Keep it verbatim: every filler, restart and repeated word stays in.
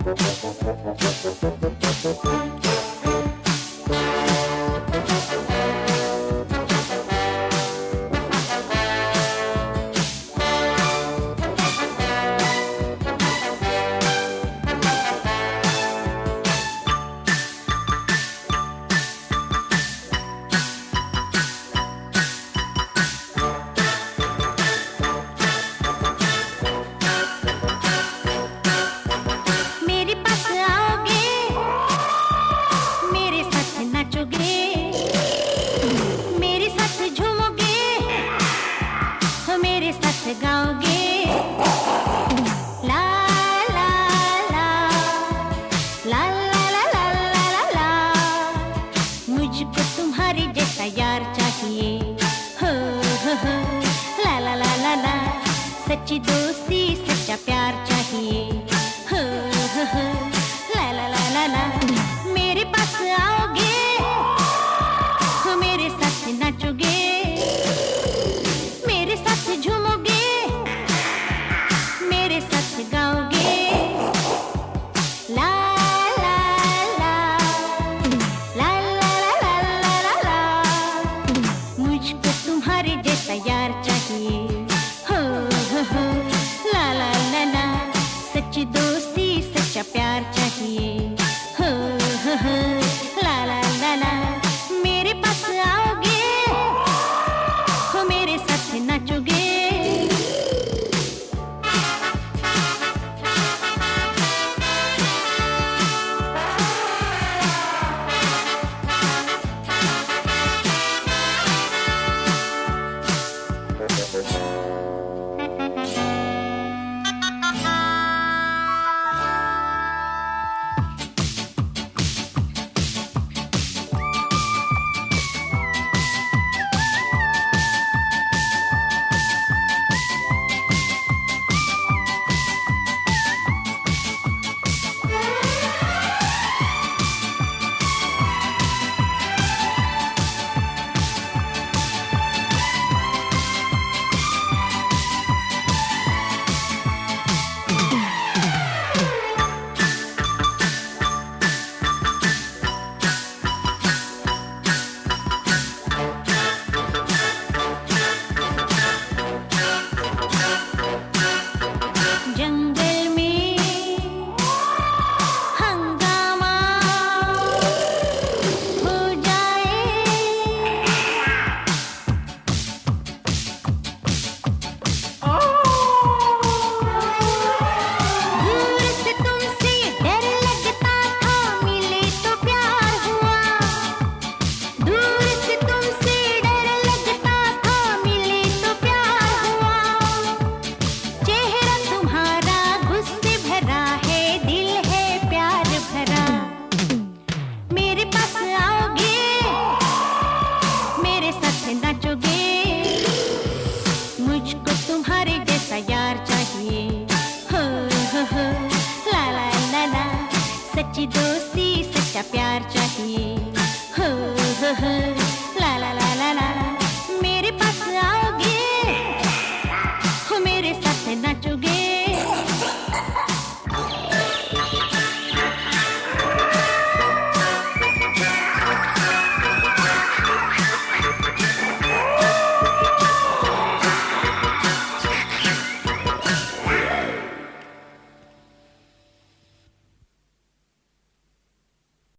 गाओगे ला ला ला ला ला ला ला ला ला ला। मुझको तुम्हारे जैसा यार चाहिए हो हो हो ला ला ला ला ला। सच्ची दोस्ती सच्चा प्यार चाहिए हो हो हो ला ला ला ला ला। मेरे पास आओगे हो मेरे साथ नाचोगे मेरे साथ झूमोगे मेरे साथ गाओगे ला ला ला ला ला ला ला ला ला। मुझको तुम्हारे जैसा यार चाहिए हो हो हो ला ला ला ला। सच्ची दोस्ती सच्चा प्यार चाहिए हो हो हो ला ला ला ला। मेरे पास आओगे हो मेरे साथ नाचोगे। मुझको तुम्हारे जैसा यार चाहिए हो हो हो ला ला ला ला। सच्ची दोस्ती सच्चा प्यार चाहिए हो हो हो।